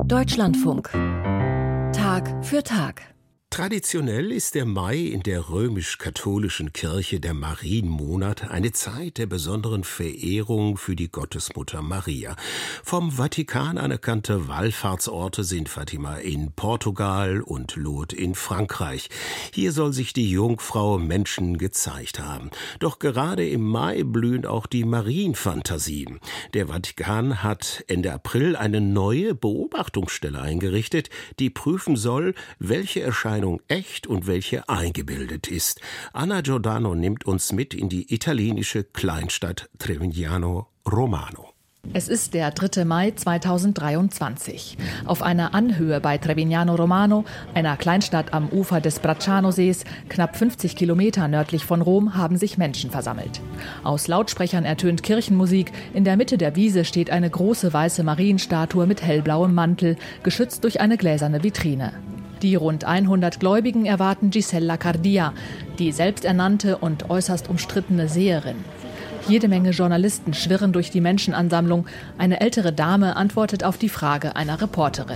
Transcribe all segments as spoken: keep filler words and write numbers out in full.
Deutschlandfunk. Tag für Tag. Traditionell ist der Mai in der römisch-katholischen Kirche der Marienmonat eine Zeit der besonderen Verehrung für die Gottesmutter Maria. Vom Vatikan anerkannte Wallfahrtsorte sind Fatima in Portugal und Lourdes in Frankreich. Hier soll sich die Jungfrau Menschen gezeigt haben. Doch gerade im Mai blühen auch die Marienfantasien. Der Vatikan hat Ende April eine neue Beobachtungsstelle eingerichtet, die prüfen soll, welche Erscheinungen echt und welche eingebildet ist. Anna Giordano nimmt uns mit in die italienische Kleinstadt Trevignano Romano. Es ist der dritte Mai zweitausenddreiundzwanzig. Auf einer Anhöhe bei Trevignano Romano, einer Kleinstadt am Ufer des Bracciano-Sees, knapp fünfzig Kilometer nördlich von Rom, haben sich Menschen versammelt. Aus Lautsprechern ertönt Kirchenmusik. In der Mitte der Wiese steht eine große weiße Marienstatue mit hellblauem Mantel, geschützt durch eine gläserne Vitrine. Die rund hundert Gläubigen erwarten Gisella Cardia, die selbsternannte und äußerst umstrittene Seherin. Jede Menge Journalisten schwirren durch die Menschenansammlung. Eine ältere Dame antwortet auf die Frage einer Reporterin.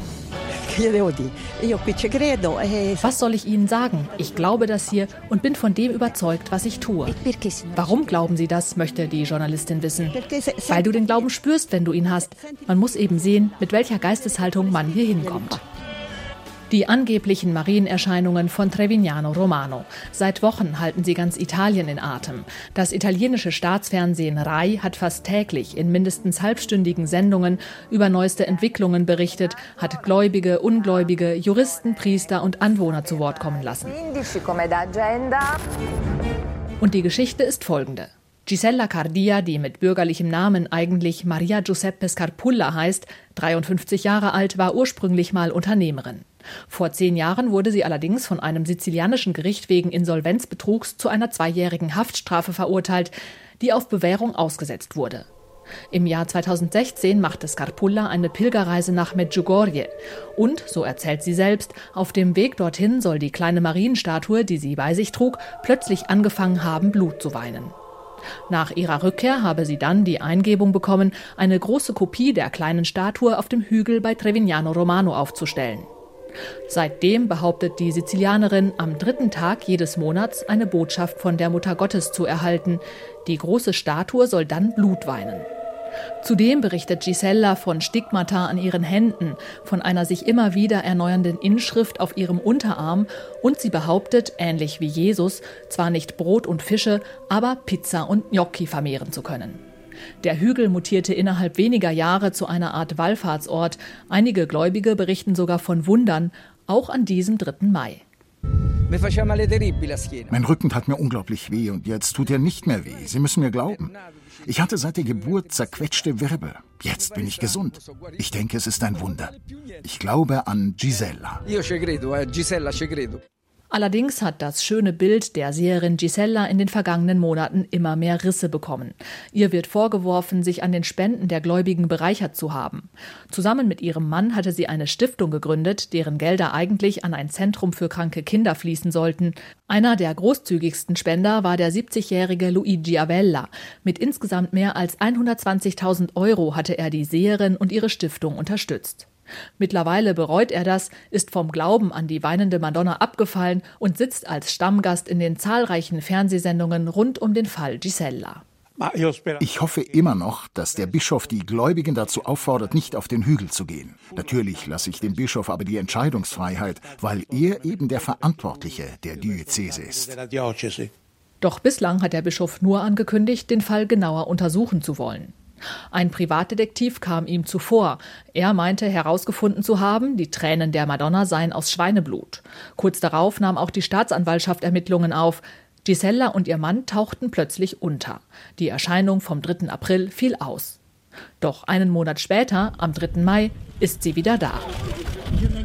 Was soll ich Ihnen sagen? Ich glaube das hier und bin von dem überzeugt, was ich tue. Warum glauben Sie das, möchte die Journalistin wissen. Weil du den Glauben spürst, wenn du ihn hast. Man muss eben sehen, mit welcher Geisteshaltung man hier hinkommt. Die angeblichen Marienerscheinungen von Trevignano Romano. Seit Wochen halten sie ganz Italien in Atem. Das italienische Staatsfernsehen Rai hat fast täglich in mindestens halbstündigen Sendungen über neueste Entwicklungen berichtet, hat Gläubige, Ungläubige, Juristen, Priester und Anwohner zu Wort kommen lassen. Und die Geschichte ist folgende. Gisella Cardia, die mit bürgerlichem Namen eigentlich Maria Giuseppe Scarpulla heißt, dreiundfünfzig Jahre alt, war ursprünglich mal Unternehmerin. Vor zehn Jahren wurde sie allerdings von einem sizilianischen Gericht wegen Insolvenzbetrugs zu einer zweijährigen Haftstrafe verurteilt, die auf Bewährung ausgesetzt wurde. Im Jahr zweitausendsechzehn machte Scarpulla eine Pilgerreise nach Medjugorje. Und, so erzählt sie selbst, auf dem Weg dorthin soll die kleine Marienstatue, die sie bei sich trug, plötzlich angefangen haben, Blut zu weinen. Nach ihrer Rückkehr habe sie dann die Eingebung bekommen, eine große Kopie der kleinen Statue auf dem Hügel bei Trevignano Romano aufzustellen. Seitdem behauptet die Sizilianerin, am dritten Tag jedes Monats eine Botschaft von der Mutter Gottes zu erhalten. Die große Statue soll dann Blut weinen. Zudem berichtet Gisella von Stigmata an ihren Händen, von einer sich immer wieder erneuernden Inschrift auf ihrem Unterarm und sie behauptet, ähnlich wie Jesus, zwar nicht Brot und Fische, aber Pizza und Gnocchi vermehren zu können. Der Hügel mutierte innerhalb weniger Jahre zu einer Art Wallfahrtsort. Einige Gläubige berichten sogar von Wundern, auch an diesem dritten Mai. Mein Rücken tat mir unglaublich weh und jetzt tut er nicht mehr weh. Sie müssen mir glauben. Ich hatte seit der Geburt zerquetschte Wirbel. Jetzt bin ich gesund. Ich denke, es ist ein Wunder. Ich glaube an Gisella. Allerdings hat das schöne Bild der Seherin Gisella in den vergangenen Monaten immer mehr Risse bekommen. Ihr wird vorgeworfen, sich an den Spenden der Gläubigen bereichert zu haben. Zusammen mit ihrem Mann hatte sie eine Stiftung gegründet, deren Gelder eigentlich an ein Zentrum für kranke Kinder fließen sollten. Einer der großzügigsten Spender war der siebzigjährige Luigi Avella. Mit insgesamt mehr als hundertzwanzigtausend Euro hatte er die Seherin und ihre Stiftung unterstützt. Mittlerweile bereut er das, ist vom Glauben an die weinende Madonna abgefallen und sitzt als Stammgast in den zahlreichen Fernsehsendungen rund um den Fall Gisella. Ich hoffe immer noch, dass der Bischof die Gläubigen dazu auffordert, nicht auf den Hügel zu gehen. Natürlich lasse ich dem Bischof aber die Entscheidungsfreiheit, weil er eben der Verantwortliche der Diözese ist. Doch bislang hat der Bischof nur angekündigt, den Fall genauer untersuchen zu wollen. Ein Privatdetektiv kam ihm zuvor. Er meinte herausgefunden zu haben, die Tränen der Madonna seien aus Schweineblut. Kurz darauf nahm auch die Staatsanwaltschaft Ermittlungen auf. Gisella und ihr Mann tauchten plötzlich unter. Die Erscheinung vom dritten April fiel aus. Doch einen Monat später, am dritten Mai, ist sie wieder da.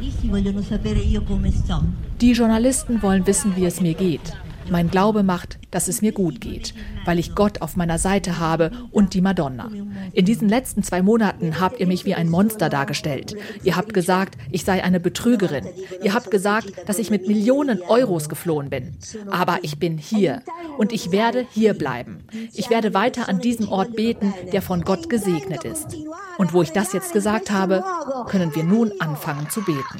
Die Journalisten wollen wissen, wie es mir geht. Mein Glaube macht, dass es mir gut geht, weil ich Gott auf meiner Seite habe und die Madonna. In diesen letzten zwei Monaten habt ihr mich wie ein Monster dargestellt. Ihr habt gesagt, ich sei eine Betrügerin. Ihr habt gesagt, dass ich mit Millionen Euros geflohen bin. Aber ich bin hier und ich werde hier bleiben. Ich werde weiter an diesem Ort beten, der von Gott gesegnet ist. Und wo ich das jetzt gesagt habe, können wir nun anfangen zu beten.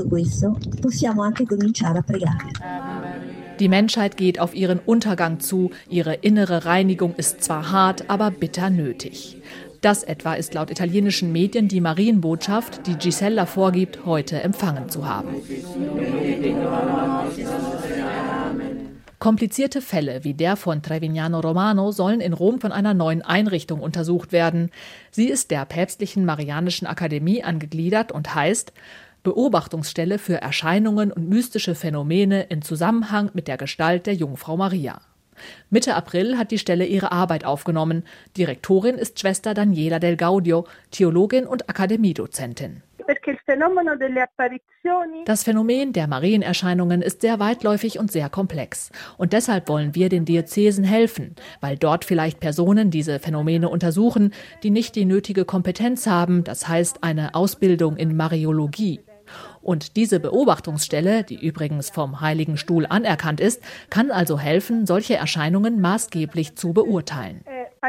Die Menschheit geht auf ihren Untergang zu. Ihre innere Reinigung ist zwar hart, aber bitter nötig. Das etwa ist laut italienischen Medien die Marienbotschaft, die Gisella vorgibt, heute empfangen zu haben. Komplizierte Fälle wie der von Trevignano Romano sollen in Rom von einer neuen Einrichtung untersucht werden. Sie ist der Päpstlichen Marianischen Akademie angegliedert und heißt Beobachtungsstelle für Erscheinungen und mystische Phänomene in Zusammenhang mit der Gestalt der Jungfrau Maria. Mitte April hat die Stelle ihre Arbeit aufgenommen. Direktorin ist Schwester Daniela Del Gaudio, Theologin und Akademiedozentin. Das Phänomen der Marienerscheinungen ist sehr weitläufig und sehr komplex. Und deshalb wollen wir den Diözesen helfen, weil dort vielleicht Personen diese Phänomene untersuchen, die nicht die nötige Kompetenz haben, das heißt eine Ausbildung in Mariologie. Und diese Beobachtungsstelle, die übrigens vom Heiligen Stuhl anerkannt ist, kann also helfen, solche Erscheinungen maßgeblich zu beurteilen.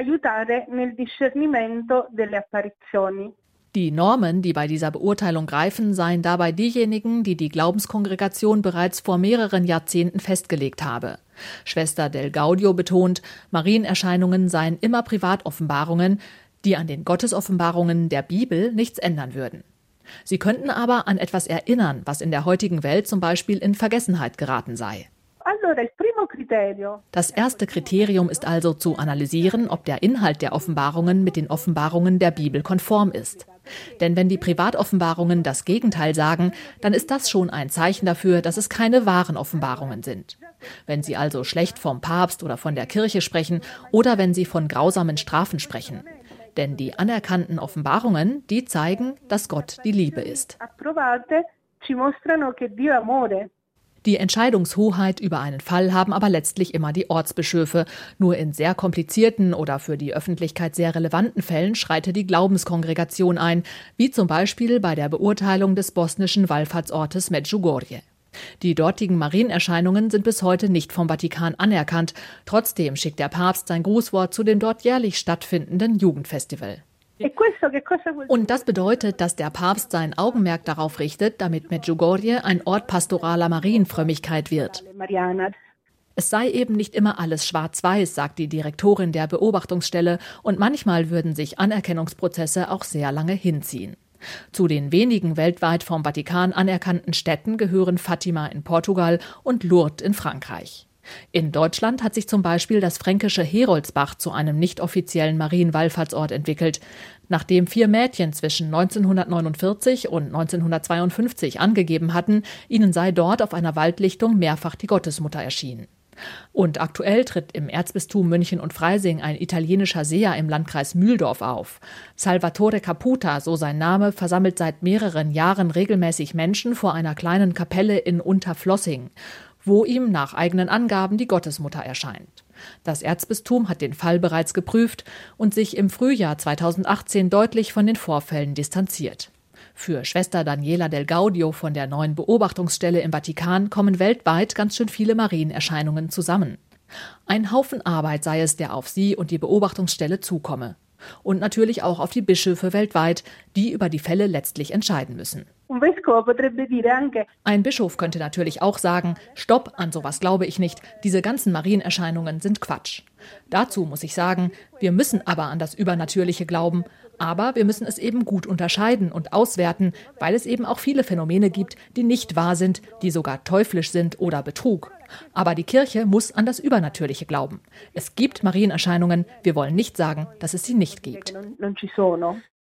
Die Normen, die bei dieser Beurteilung greifen, seien dabei diejenigen, die die Glaubenskongregation bereits vor mehreren Jahrzehnten festgelegt habe. Schwester Del Gaudio betont, Marienerscheinungen seien immer Privatoffenbarungen, die an den Gottesoffenbarungen der Bibel nichts ändern würden. Sie könnten aber an etwas erinnern, was in der heutigen Welt zum Beispiel in Vergessenheit geraten sei. Das erste Kriterium ist also zu analysieren, ob der Inhalt der Offenbarungen mit den Offenbarungen der Bibel konform ist. Denn wenn die Privatoffenbarungen das Gegenteil sagen, dann ist das schon ein Zeichen dafür, dass es keine wahren Offenbarungen sind. Wenn sie also schlecht vom Papst oder von der Kirche sprechen oder wenn sie von grausamen Strafen sprechen. Denn die anerkannten Offenbarungen, die zeigen, dass Gott die Liebe ist. Die Entscheidungshoheit über einen Fall haben aber letztlich immer die Ortsbischöfe. Nur in sehr komplizierten oder für die Öffentlichkeit sehr relevanten Fällen schreite die Glaubenskongregation ein, wie zum Beispiel bei der Beurteilung des bosnischen Wallfahrtsortes Medjugorje. Die dortigen Marienerscheinungen sind bis heute nicht vom Vatikan anerkannt. Trotzdem schickt der Papst sein Grußwort zu dem dort jährlich stattfindenden Jugendfestival. Und das bedeutet, dass der Papst sein Augenmerk darauf richtet, damit Medjugorje ein Ort pastoraler Marienfrömmigkeit wird. Es sei eben nicht immer alles schwarz-weiß, sagt die Direktorin der Beobachtungsstelle, und manchmal würden sich Anerkennungsprozesse auch sehr lange hinziehen. Zu den wenigen weltweit vom Vatikan anerkannten Städten gehören Fatima in Portugal und Lourdes in Frankreich. In Deutschland hat sich zum Beispiel das fränkische Heroldsbach zu einem nicht offiziellen Marienwallfahrtsort entwickelt. Nachdem vier Mädchen zwischen neunzehnhundertneunundvierzig und neunzehnhundertzweiundfünfzig angegeben hatten, ihnen sei dort auf einer Waldlichtung mehrfach die Gottesmutter erschienen. Und aktuell tritt im Erzbistum München und Freising ein italienischer Seher im Landkreis Mühldorf auf. Salvatore Caputa, so sein Name, versammelt seit mehreren Jahren regelmäßig Menschen vor einer kleinen Kapelle in Unterflossing, wo ihm nach eigenen Angaben die Gottesmutter erscheint. Das Erzbistum hat den Fall bereits geprüft und sich im Frühjahr zweitausendachtzehn deutlich von den Vorfällen distanziert. Für Schwester Daniela Del Gaudio von der neuen Beobachtungsstelle im Vatikan kommen weltweit ganz schön viele Marienerscheinungen zusammen. Ein Haufen Arbeit sei es, der auf sie und die Beobachtungsstelle zukomme. Und natürlich auch auf die Bischöfe weltweit, die über die Fälle letztlich entscheiden müssen. Ein Bischof könnte natürlich auch sagen, stopp, an sowas glaube ich nicht, diese ganzen Marienerscheinungen sind Quatsch. Dazu muss ich sagen, wir müssen aber an das Übernatürliche glauben, aber wir müssen es eben gut unterscheiden und auswerten, weil es eben auch viele Phänomene gibt, die nicht wahr sind, die sogar teuflisch sind oder Betrug. Aber die Kirche muss an das Übernatürliche glauben. Es gibt Marienerscheinungen, wir wollen nicht sagen, dass es sie nicht gibt.